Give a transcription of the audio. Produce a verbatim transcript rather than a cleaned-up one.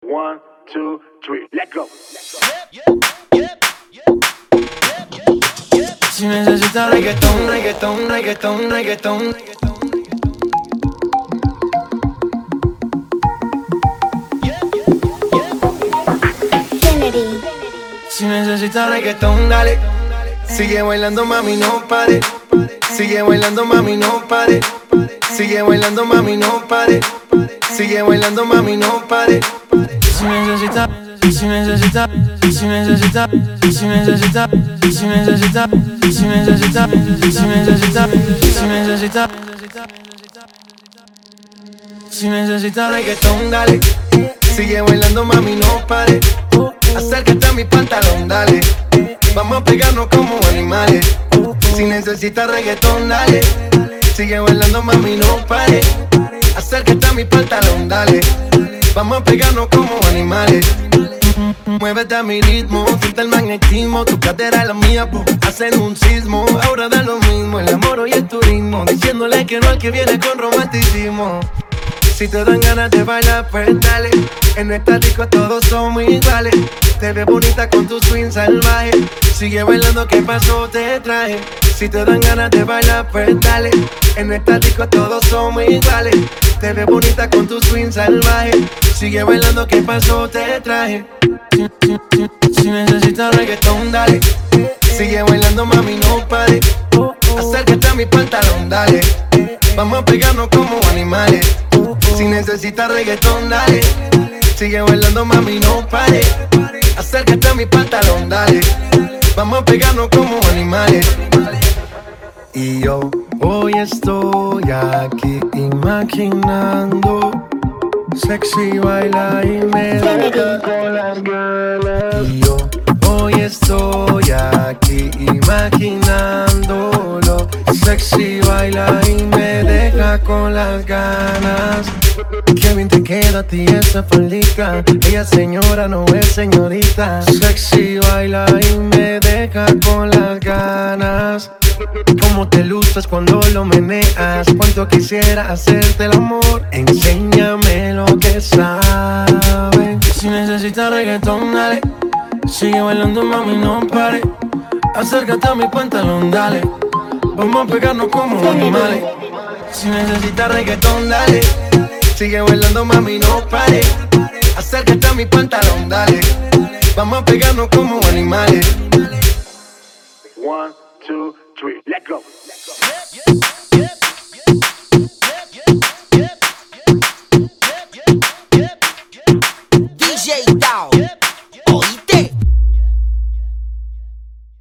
One, two, three, let go. Si necesitas reggaetón, reggaetón, reggaetón, reggaetón. Kennedy. Si necesitas reggaetón, dale. Sigue bailando, mami, no pare. Sigue bailando, mami, no pare. Sigue bailando, mami, no pare. Sigue bailando, mami, no pare. Si necesitas, si necesitas, si necesitas, si necesitas, si necesitas, si necesitas, si necesitas, si necesitas, si necesitas reggaetón, dale. Sigue bailando, mami, no pare. Acércate a mi pantalón, dale. Vamos a pegarnos como animales. Si necesitas reggaetón, dale. Sigue bailando, mami, no pare. Acércate a mi pantalón, dale. Vamos a pegarnos como animales. Muévete a mi ritmo, siente el magnetismo. Tu cadera es la mía, po, hacen un sismo. Ahora da lo mismo, el amor y el turismo. Diciéndole que no al que viene con romanticismo. Si te dan ganas de bailar, pues dale. En esta disco todos somos iguales. Te ves bonita con tu swing salvaje. Sigue bailando, ¿qué pasó? Te traje. Si te dan ganas de bailar, pues dale. En esta disco todos somos iguales. Te ves bonita con tu swing salvaje. Sigue bailando, ¿qué pasó? Te traje. Si, si, si, si necesitas reggaetón, dale. Sigue bailando, mami, no pare. Acércate a mi pantalón, dale. Vamos a pegarnos como animales. Si necesitas reggaetón, dale. Sigue bailando, mami, no pare. Acércate a mi pantalón, dale. Vamos a pegarnos como animales. Y yo hoy estoy aquí imaginando sexy baila y me deja con las ganas. Y yo hoy estoy aquí imaginándolo. Sexy baila y me deja con las ganas. Qué bien te queda a ti esa faldita. Ella señora, no es señorita. Sexy baila y me deja con las ganas. Cómo te luces cuando lo meneas. Cuánto quisiera hacerte el amor. Enséñame lo que sabes. Si necesitas reggaetón, dale. Sigue bailando, mami, no pare. Acércate a mi pantalón, dale. Vamos a pegarnos como animales. Si necesitas reggaetón, dale. Sigue bailando, mami, no pare. Acércate a mi pantalón, dale. Vamos a pegarnos como animales. One, two, three, let go. D J Down.